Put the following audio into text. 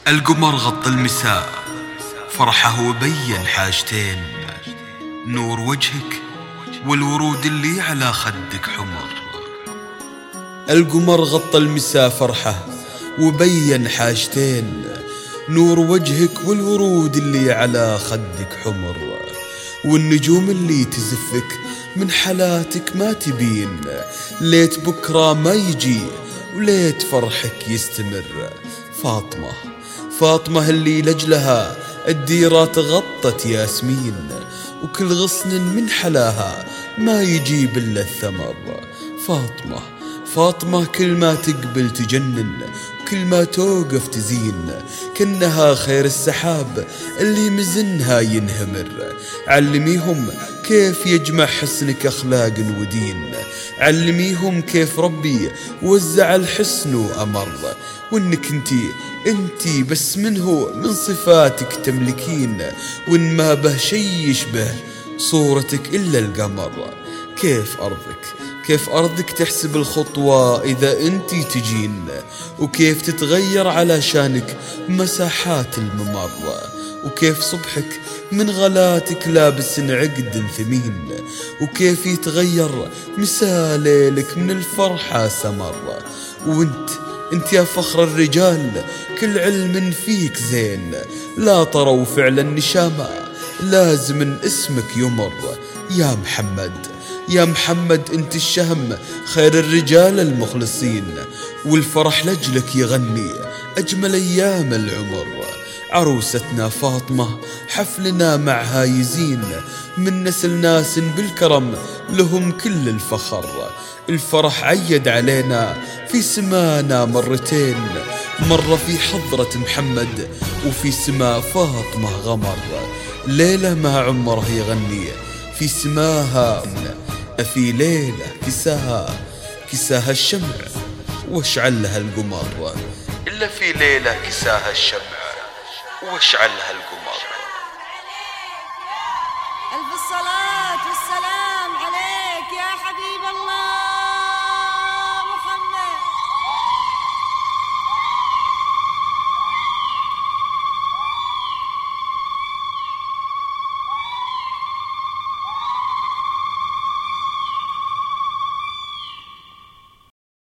القمر غطى المساء فرحه وبين حاجتين، نور وجهك والورود اللي على خدك حمر. القمر غطى المساء فرحه وبين حاجتين، نور وجهك والورود اللي على خدك حمر. والنجوم اللي تزفك من حالاتك ما تبين، ليت بكرة ما يجي وليت فرحك يستمر. فاطمة اللي لجلها الديرات غطت ياسمين، وكل غصن من حلاها ما يجيب إلا الثمر. فاطمة كل ما تقبل تجنن، وكل ما توقف تزين، كأنها خير السحاب اللي مزنها ينهمر. علميهم كيف يجمع حسنك أخلاق ودين، علميهم كيف ربي وزع الحسن وأمر، وإنك انتي بس منه من صفاتك تملكين، وإن ما به شي يشبه صورتك إلا القمر. كيف أرضك تحسب الخطوة إذا أنتي تجين، وكيف تتغير على شانك مساحات الممر، وكيف صبحك من غلاتك لابس عقد ثمين، وكيف يتغير مسا ليلك من الفرحة سمر. وانت يا فخر الرجال كل علم فيك زين، لا طروا فعل النشامة لازم من اسمك يمر. يا محمد انت الشهم خير الرجال المخلصين، والفرح لجلك يغني أجمل أيام العمر. عروستنا فاطمة حفلنا معها يزين، من نسل ناس بالكرم لهم كل الفخر. الفرح عيد علينا في سمانا مرتين، مرة في حضرة محمد وفي سما فاطمة غمر. ليلة ما عمره يغني في سماها، في ليلة كساها الشمع واشعلها القمر، إلا في ليلة كساها الشمع واشعلها القمر. ألف الصلاة